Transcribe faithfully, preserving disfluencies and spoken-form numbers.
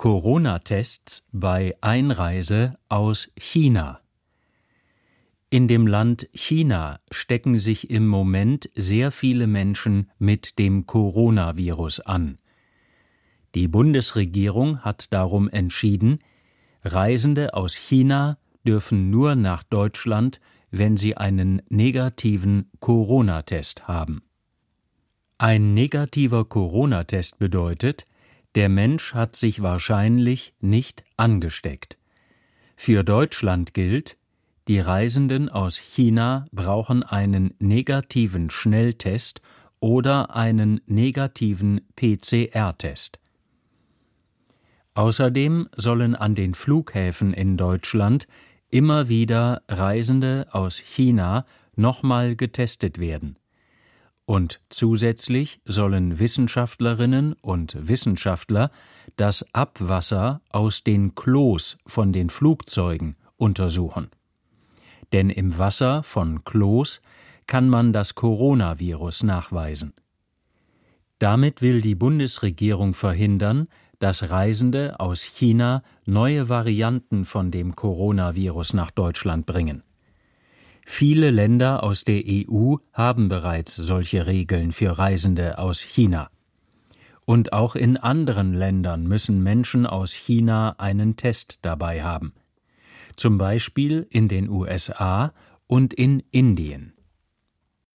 Corona-Tests bei Einreise aus China. In dem Land China stecken sich im Moment sehr viele Menschen mit dem Coronavirus an. Die Bundesregierung hat darum entschieden, Reisende aus China dürfen nur nach Deutschland, wenn sie einen negativen Corona-Test haben. Ein negativer Corona-Test bedeutet, der Mensch hat sich wahrscheinlich nicht angesteckt. Für Deutschland gilt, die Reisenden aus China brauchen einen negativen Schnelltest oder einen negativen P C R-Test. Außerdem sollen an den Flughäfen in Deutschland immer wieder Reisende aus China nochmal getestet werden. Und zusätzlich sollen Wissenschaftlerinnen und Wissenschaftler das Abwasser aus den Klos von den Flugzeugen untersuchen. Denn im Wasser von Klos kann man das Coronavirus nachweisen. Damit will die Bundesregierung verhindern, dass Reisende aus China neue Varianten von dem Coronavirus nach Deutschland bringen. Viele Länder aus der E U haben bereits solche Regeln für Reisende aus China. Und auch in anderen Ländern müssen Menschen aus China einen Test dabei haben. Zum Beispiel in den U S A und in Indien.